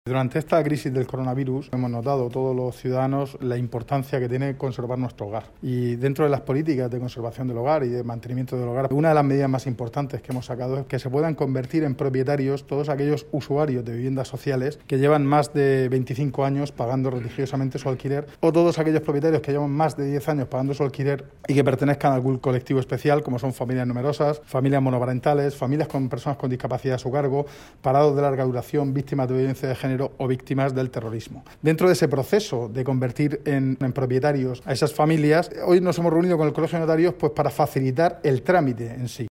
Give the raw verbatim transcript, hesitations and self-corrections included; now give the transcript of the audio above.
Durante esta crisis del coronavirus hemos notado todos los ciudadanos la importancia que tiene conservar nuestro hogar. Y dentro de las políticas de conservación del hogar y de mantenimiento del hogar, una de las medidas más importantes que hemos sacado es que se puedan convertir en propietarios todos aquellos usuarios de viviendas sociales que llevan más de veinticinco años pagando religiosamente su alquiler, o todos aquellos propietarios que llevan más de diez años pagando su alquiler y que pertenezcan a algún colectivo especial, como son familias numerosas, familias monoparentales, familias con personas con discapacidad a su cargo, parados de larga duración, víctimas de violencia de género o víctimas del terrorismo. Dentro de ese proceso de convertir en, en propietarios a esas familias, hoy nos hemos reunido con el Colegio de Notarios pues, para facilitar el trámite en sí.